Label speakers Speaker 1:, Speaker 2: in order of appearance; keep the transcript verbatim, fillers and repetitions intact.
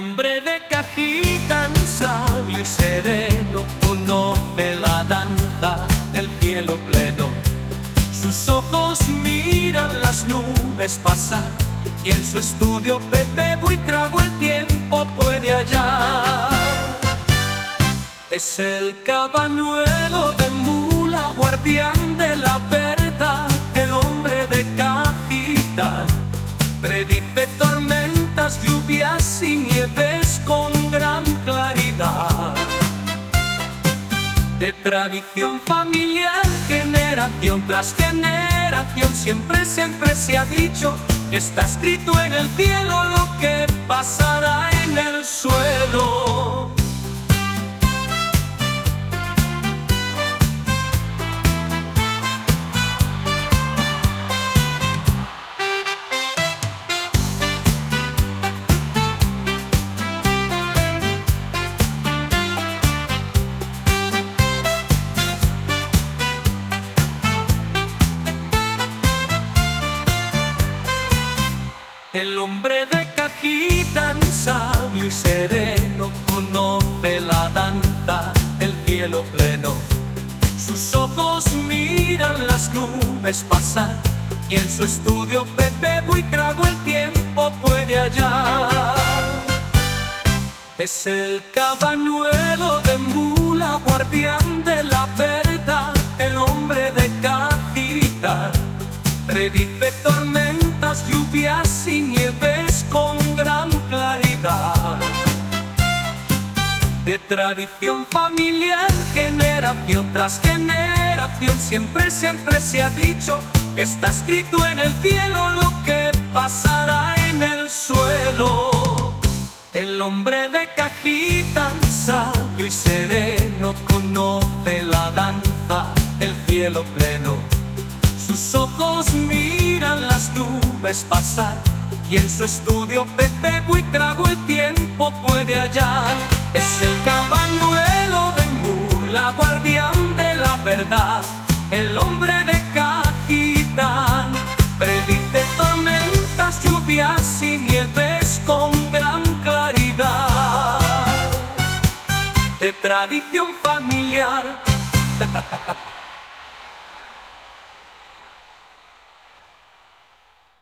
Speaker 1: hombre de cajita, sabio y sereno, conoce la danza del cielo pleno. Sus ojos miran las nubes pasar, y en su estudio Pepe Buitrago el tiempo puede hallar. Es el cabañuelo de mula, guardián de la verdad, el hombre de cajita. Predice tormentas, lluvias y nieves con gran claridad. De tradición familiar, generación tras generación, siempre, siempre se ha dicho: está escrito en el cielo lo que pasará en el suelo. El hombre de cajita, sabio y sereno, conoce la danza del cielo pleno. Sus ojos miran las nubes pasar, y en su estudio Pepe Buitrago el tiempo puede hallar. Es el cabañuelo de mula, guardián de la verdad, el hombre de cajita. Predice tormentas, lluvias y nieves con gran claridad. De tradición familiar, generación tras generación, siempre, siempre se ha dicho: está escrito en el cielo lo que pasará en el suelo. El hombre de cajita, sabio y sereno, conoce la danza del cielo pleno. Sus ojos miran las nubes pasar, y en su estudio Pepe Buitrago el tiempo puede hallar. Es el cabañuelo de mula, guardián de la verdad, el hombre de cajita. Predice tormentas, lluvias y nieves con gran claridad. De tradición familiar